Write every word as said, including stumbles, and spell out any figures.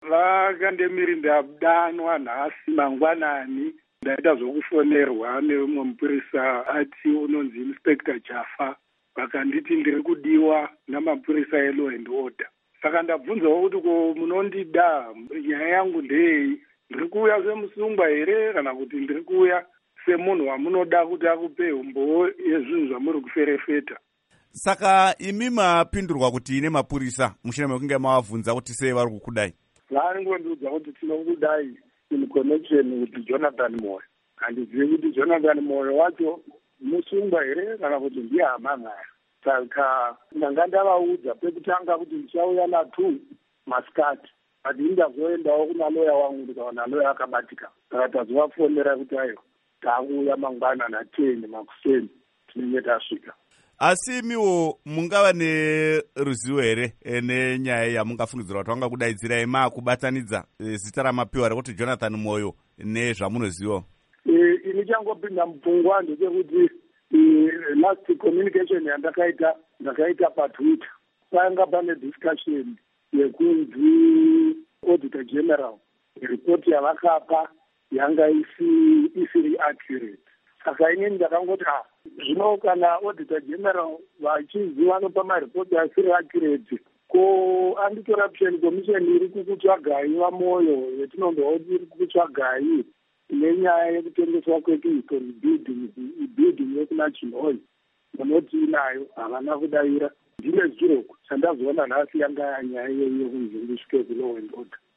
vakandemiri ndadanwa nhasi mangwanani. Ndaita zvokufonerwa neumwe mupurisa ati unonzi Inspector Jaffa, vakanditi ndiri kudiwa namapurisa elaw and order. Saka ndabvunzawo kuti ko munondida, nyaya yangu ndei, ndiri kuuya semusungwa here kana kuti ndiri kuuya semunhu wamunoda kuti akupe umbowo yezvinhu zvamuri kuferefeta. Saka imi mapindurwa kuti ine mapurisa mushure mekunge mavabvunza kuti sei vari kukudai? Varingondiudza kuti tinokudai in connection with Jonathan Moyo. Handizivi kuti Jonathan Moyo wacho musungwa here kana kuti ndiye hama naye. Saka ndanga ndavaudza pekutanga kuti ndichauya na2 masikati, ati ndazoendawo kuna loya wangu ndikaona loya akabatika. Saka tazovafonera kuti ayo tauya mangwana na10 makuseni tinenge tasvika. Asi imiwo mungava neruzivo here nenyaya yamungafungidzira kuti vangakudaidzirai makubatanidza zita ramapiwa rekuti Jonathan Moyo nezvamunoziva? Ini changopinda mupfungwa ndechekuti last communication yandakaita ndakaita patwitter panga pane discussion yekunzi auditor general report yavakapa yanga isiri accurate. Saka inini ndakangoti ah, zvino kana auditor general vachiziva nopa maripoti asiri accurate, ko anti-corruption commission iri kukutsvagai vaMoyo yetinonzwa kuti iri kukutsvagai nenyaya yekutengeswa kwekihistory building building yekuna Chinhoyi, munoti inayo havana kudavira. Ndine zviroko chandazoona nhasi yanga nyaya iyoyo yekunzi ndisvike kulow and order.